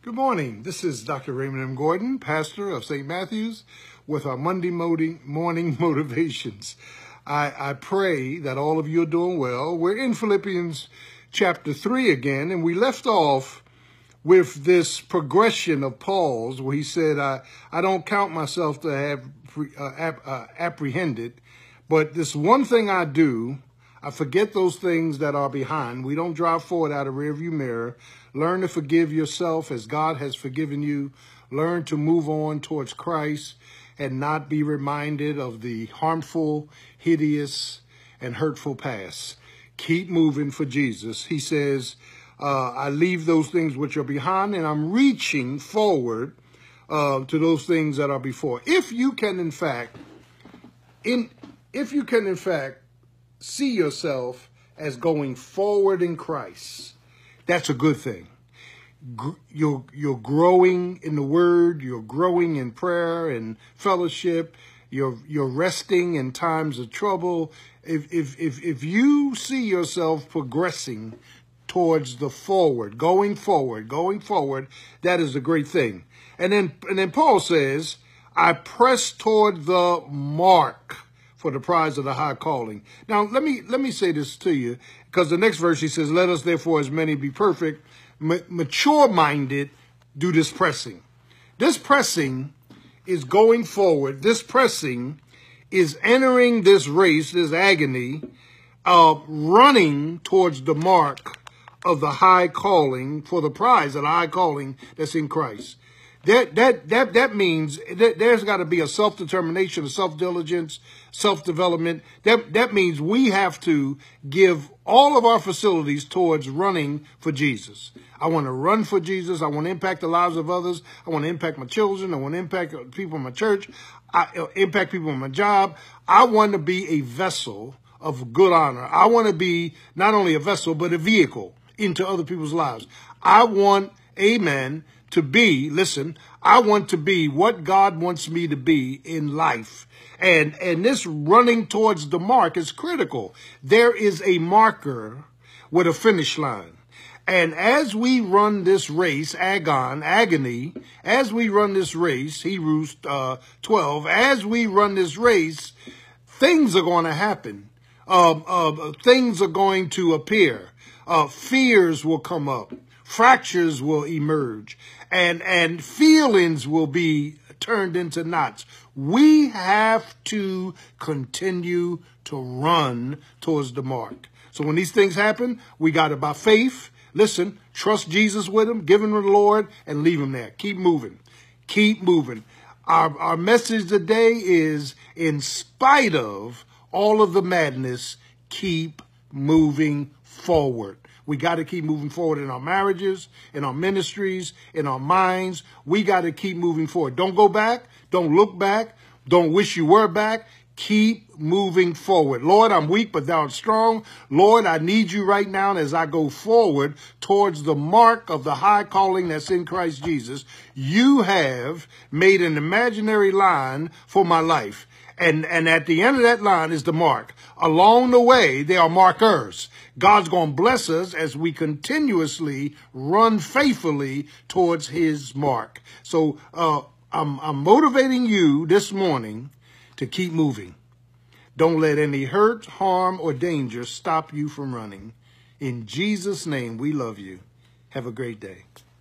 Good morning. This is Dr. Raymond M. Gordon, pastor of St. Matthew's, with our Monday morning motivations. I pray that all of you are doing well. We're in Philippians chapter 3 again, and we left off with this progression of Paul's where he said, I don't count myself to have apprehended, but this one thing I do, I forget those things that are behind. We don't drive forward out of rearview mirror. Learn to forgive yourself as God has forgiven you. Learn to move on towards Christ and not be reminded of the harmful, hideous, and hurtful past. Keep moving for Jesus. He says, I leave those things which are behind and I'm reaching forward to those things that are before. If you can, in fact, see yourself as going forward in Christ, that's a good thing. You're growing in the Word. You're growing in prayer and fellowship. You're resting in times of trouble. If you see yourself progressing towards the forward, going forward, that is a great thing. And then Paul says, I press toward the mark for the prize of the high calling. Now, let me say this to you, because the next verse he says, let us therefore as many be perfect, mature-minded, do this pressing. This pressing is going forward. This pressing is entering this race, this agony, running towards the mark of the high calling for the prize of the high calling that's in Christ. That means there's got to be a self-determination, a self-diligence, self-development. That means we have to give all of our facilities towards running for Jesus. I want to run for Jesus. I want to impact the lives of others. I want to impact my children. I want to impact people in my church. Impact people in my job. I want to be a vessel of good honor. I want to be not only a vessel, but a vehicle into other people's lives. I want, amen, to be, listen, I want to be what God wants me to be in life. And this running towards the mark is critical. There is a marker with a finish line. And as we run this race, agony, as we run this race, Hebrews 12, as we run this race, things are going to happen. Things are going to appear. Fears will come up. Fractures will emerge, and feelings will be turned into knots. We have to continue to run towards the mark. So when these things happen, we got it by faith. Listen, trust Jesus with him, give him to the Lord, and leave him there. Keep moving. Keep moving. Our message today is, in spite of all of the madness, keep moving forward. We got to keep moving forward in our marriages, in our ministries, in our minds. We got to keep moving forward. Don't go back. Don't look back. Don't wish you were back. Keep moving forward. Lord, I'm weak, but thou art strong. Lord, I need you right now as I go forward towards the mark of the high calling that's in Christ Jesus. You have made an imaginary line for my life. And at the end of that line is the mark. Along the way, there are markers. God's going to bless us as we continuously run faithfully towards his mark. So I'm motivating you this morning to keep moving. Don't let any hurt, harm, or danger stop you from running. In Jesus' name, we love you. Have a great day.